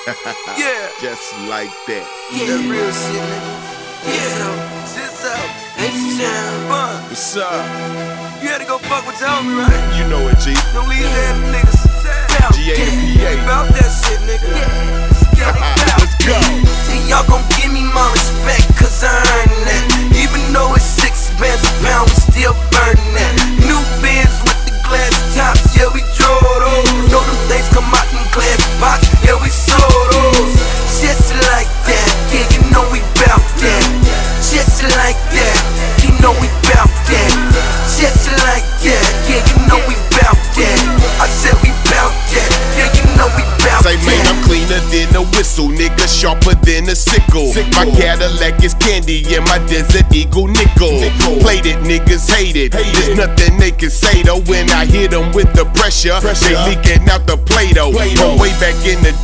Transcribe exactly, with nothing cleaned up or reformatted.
Yeah. Just like that. Yeah. That real shit, nigga. Yeah. Shit's up. H-Town. Fun. What's up? You had to go fuck with your homie, right? You know it, G. Don't leave them niggas. G A to P A. About that shit, nigga. Let's get it down. Let's go. See, y'all gon' give me my respect, cause I earn that. Even though it's six bands a pound, we still burning that. New Benz with the glass tops, yeah, we drove those. Know them things come out in glass box, yeah, we sold those. Just like that, yeah, you know we bout that. Just like that, you know we bout that. Just like that, yeah, you know we bout that. I said we bout that, yeah, you know we bout that. Say, man, I'm cleaner than a whistle, nigga, sharper than a sickle. sickle. My Cadillac is candy and my Desert Eagle nickel. nickel. Played it, niggas hate it. Hate There's it. nothing they can say though when I hit them with the pressure. pressure. They leaking out the Play-Doh. Play-Doh. From way back in the